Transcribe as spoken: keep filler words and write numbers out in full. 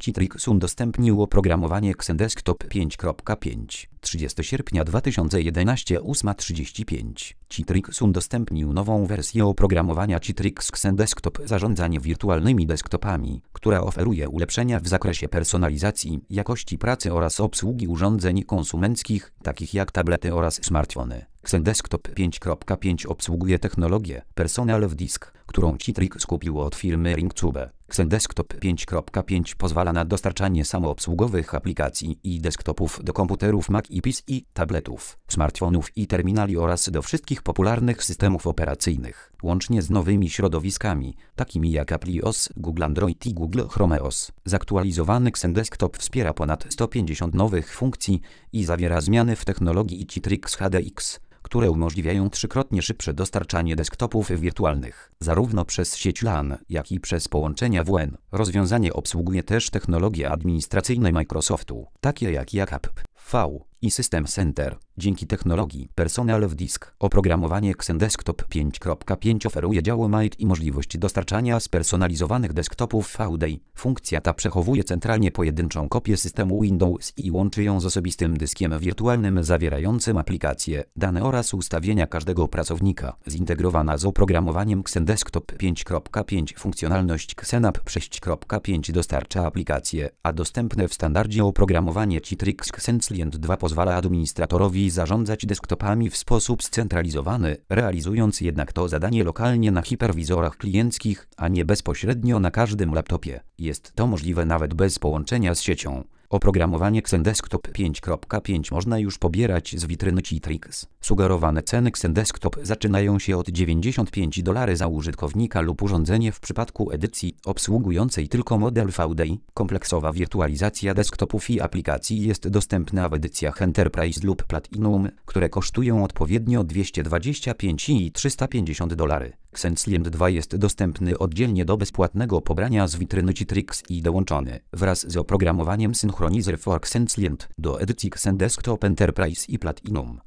Citrix udostępnił oprogramowanie XenDesktop pięć kropka pięć. trzydziestego sierpnia dwa tysiące jedenastego ósma trzydzieści pięć. Citrix udostępnił nową wersję oprogramowania Citrix XenDesktop zarządzanie wirtualnymi desktopami, która oferuje ulepszenia w zakresie personalizacji, jakości pracy oraz obsługi urządzeń konsumenckich, takich jak tablety oraz smartfony. XenDesktop pięć kropka pięć obsługuje technologię Personal w Disk, którą Citrix kupił od firmy Ringcube. XenDesktop pięć kropka pięć pozwala na dostarczanie samoobsługowych aplikacji i desktopów do komputerów Mac i P C, tabletów, smartfonów i terminali oraz do wszystkich popularnych systemów operacyjnych, łącznie z nowymi środowiskami, takimi jak Apple O S, Google Android i Google Chrome O S. Zaktualizowany XenDesktop wspiera ponad sto pięćdziesiąt nowych funkcji i zawiera zmiany w technologii Citrix H D X, które umożliwiają trzykrotnie szybsze dostarczanie desktopów wirtualnych, zarówno przez sieć LAN, jak i przez połączenia W N. Rozwiązanie obsługuje też technologie administracyjne Microsoftu, takie jak Backup, V i System Center. Dzięki technologii Personal w Disk, oprogramowanie XenDesktop pięć kropka pięć oferuje działo M A I T i możliwość dostarczania spersonalizowanych desktopów V D. Funkcja ta przechowuje centralnie pojedynczą kopię systemu Windows i łączy ją z osobistym dyskiem wirtualnym zawierającym aplikacje, dane oraz ustawienia każdego pracownika. Zintegrowana z oprogramowaniem XenDesktop pięć kropka pięć funkcjonalność XenApp sześć kropka pięć dostarcza aplikacje, a dostępne w standardzie oprogramowanie Citrix XenClient dwa pozwala administratorowi zarządzać desktopami w sposób scentralizowany, realizując jednak to zadanie lokalnie na hiperwizorach klienckich, a nie bezpośrednio na każdym laptopie. Jest to możliwe nawet bez połączenia z siecią. Oprogramowanie XenDesktop pięć kropka pięć można już pobierać z witryny Citrix. Sugerowane ceny XenDesktop zaczynają się od dziewięćdziesiąt pięć dolarów za użytkownika lub urządzenie w przypadku edycji obsługującej tylko model V D. Kompleksowa wirtualizacja desktopów i aplikacji jest dostępna w edycjach Enterprise lub Platinum, które kosztują odpowiednio dwieście dwadzieścia pięć i trzysta pięćdziesiąt dolarów. XenClient dwa jest dostępny oddzielnie do bezpłatnego pobrania z witryny Citrix i dołączony, wraz z oprogramowaniem Synchronizer for XenClient, do edycji XenDesktop Enterprise i Platinum.